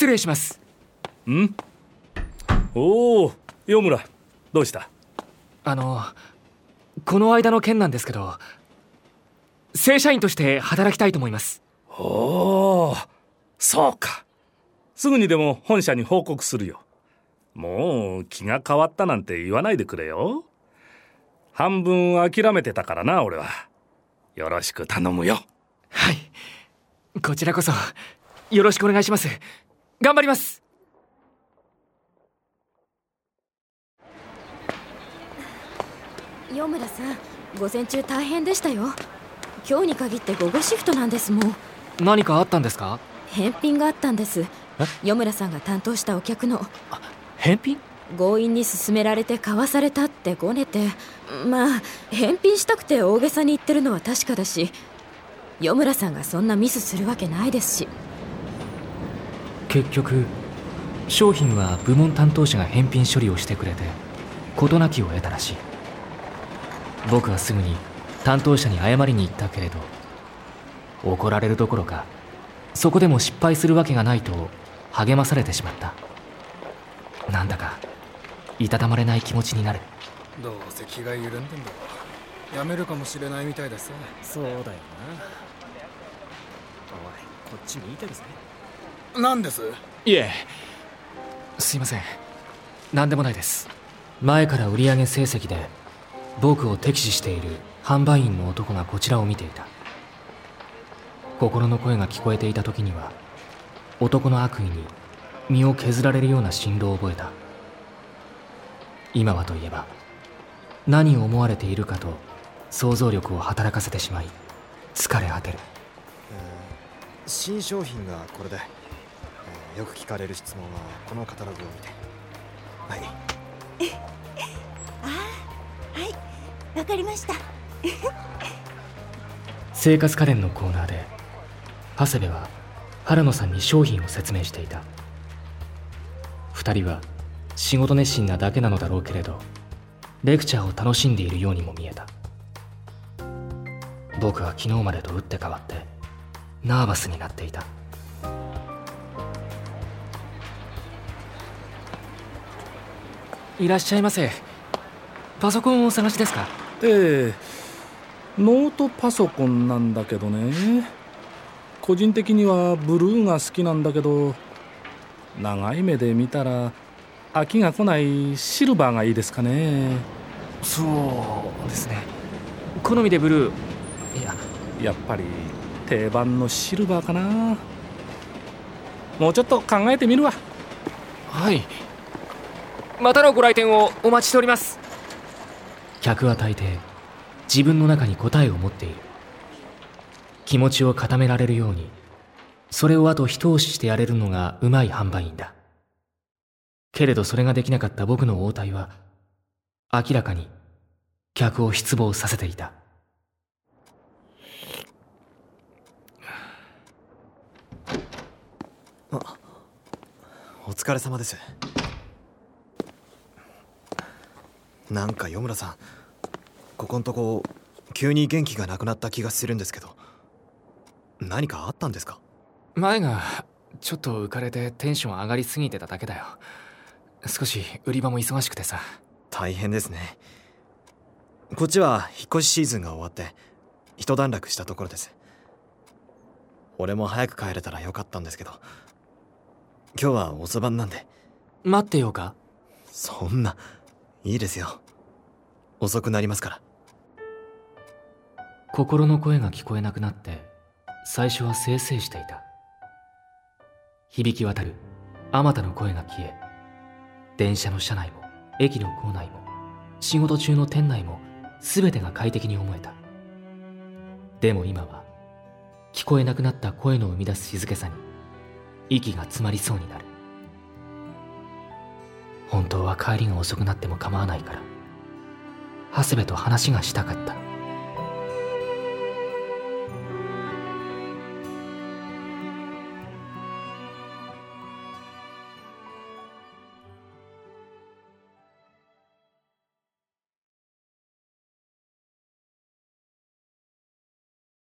失礼します。 ん？おお、夜村、どうした？ この間の件なんですけど、正社員として働きたいと思います。 おお、そうか。すぐにでも本社に報告するよ。もう気が変わったなんて言わないでくれよ。半分諦めてたからな、俺は。よろしく頼むよ。 はい、こちらこそよろしくお願いします。頑張ります。 夜村さん、午前中大変でしたよ。今日に限って午後シフトなんですもん。 何かあったんですか？ 返品があったんです。夜村さんが担当したお客の。 返品？ 強引に勧められて買わされたってごねて、まあ返品したくて大げさに言ってるのは確かだし、夜村さんがそんなミスするわけないですし。 結局商品は部門担当者が返品処理をしてくれて事なきを得たらしい。僕はすぐに担当者に謝りに行ったけれど、怒られるどころかそこでも失敗するわけがないと励まされてしまった。なんだかいたたまれない気持ちになる。 どうせ気が緩んでんだろ。やめるかもしれないみたいださ。 そうだよな。おい、こっち見てるぜ。 何です？ いえ、すいません、何でもないです。前から売上成績で僕を敵視している販売員の男がこちらを見ていた。心の声が聞こえていた時には、男の悪意に身を削られるような心労を覚えた。今はといえば何を思われているかと想像力を働かせてしまい疲れ果てる。 新商品がこれで、よく聞かれる質問はこのカタログを見て。はいああ、はい、わかりました。 生活家電のコーナーで長谷部は原野さんに商品を説明していた。二人は仕事熱心なだけなのだろうけれど、レクチャーを楽しんでいるようにも見えた。僕は昨日までと打って変わってナーバスになっていた。いらっしゃいませ。パソコンをお探しですか？ ノートパソコンなんだけどね。個人的にはブルーが好きなんだけど、長い目で見たら飽きが来ないシルバーがいいですかね。 そうですね、好みでブルー。 やっぱり定番のシルバーかな。もうちょっと考えてみるわ。 はい、またのご来店をお待ちしております。客は大抵自分の中に答えを持っている。気持ちを固められるように、それをあと一押ししてやれるのがうまい販売員だ。けれどそれができなかった僕の応対は明らかに客を失望させていた。 お疲れ様です。なんか夜村さん、ここんとこ急に元気がなくなった気がするんですけど、何かあったんですか？ 前がちょっと浮かれてテンション上がりすぎてただけだよ。少し売り場も忙しくてさ。 大変ですね。こっちは引っ越しシーズンが終わって一段落したところです。俺も早く帰れたらよかったんですけど、今日は遅番なんで。 待ってようか？ そんな、いいですよ。遅くなりますから。 心の声が聞こえなくなって最初は清々していた。響き渡るあまたの声が消え、電車の車内も駅の構内も仕事中の店内も全てが快適に思えた。でも今は聞こえなくなった声の生み出す静けさに息が詰まりそうになる。本当は帰りが遅くなっても構わないから長谷部と話がしたかった。